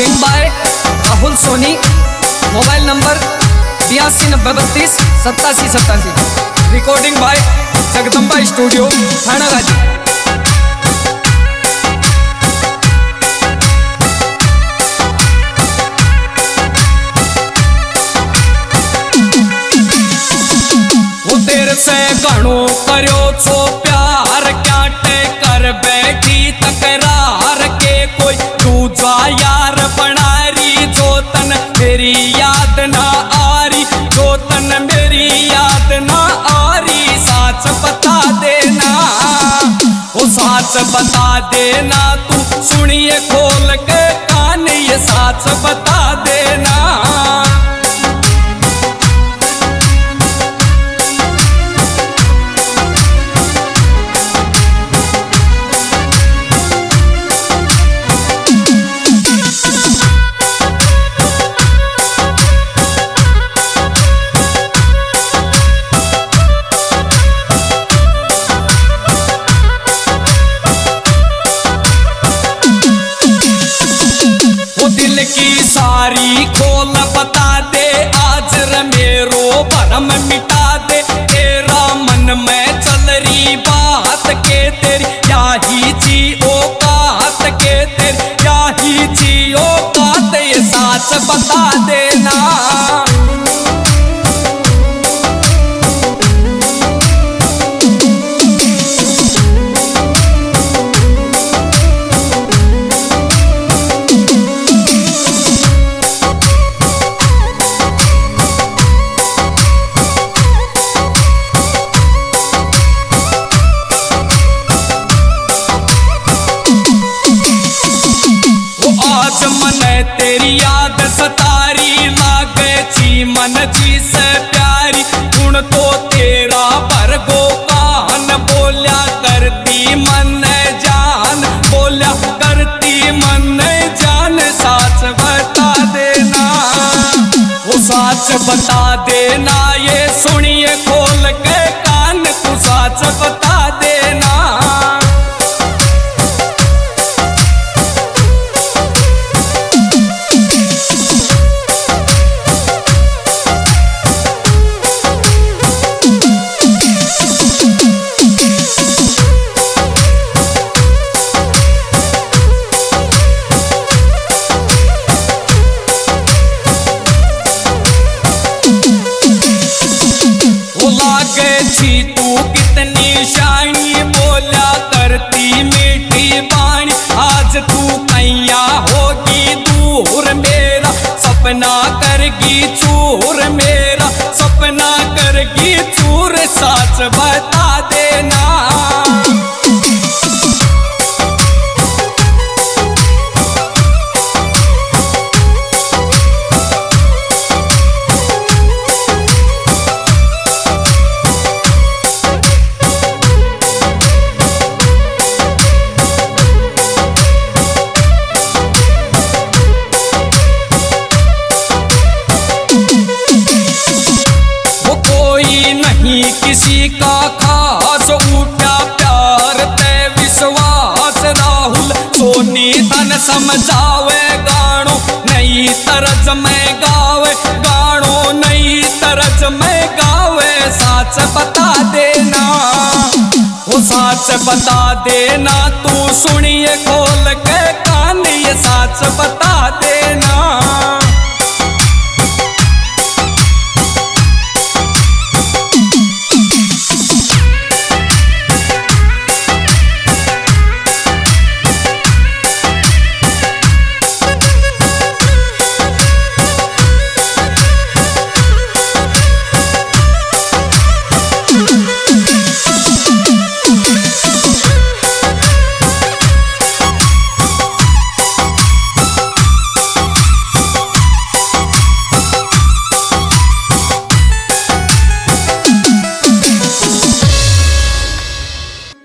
Music by Rahul Soni. Mobile number 8290328787। Recording by Jagdamba studio Thana Ghazi. से घणो करो छो प्यार क्याटे कर बैठी तकरार के कोई दूजा यार बनारी जो तन मेरी याद ना आरी, जो तन मेरी याद ना आरी। साच बता देना वो साच बता देना, तू सुनिए खोल के कान ये साच बता देना। की सारी खोल बता दे आज मेरो भरम मिटा दे। तेरा मन में चल रही बात के तेरी यही जी औकात के तेरी यही जी औकात, ये साच बता देना। तेरी याद सतारी लागे छी मन जी से प्यारी। गुण तो तेरा भरगो कान बोल्या करती मन जान, बोल्या करती मन जान। साच बता देना वो साच बता देना, ये सुनिए खोल के कान तू साच बता देना। तू कितनी शानी बोला करती मीठी बाणी, आज तू कैया होगी दूर मेरा सपना करगी चूर, मेरा सपना करगी चूर। साच बता देना किसी का खास उठा प्यार ते विश्वास। राहुल सोनी तन समझावे गाणो नई तरज में गावे, गाणो नई तरज में गावे। साच बता देना वो साच बता देना, तू सुनिए खोल के कान ये साच बता दे।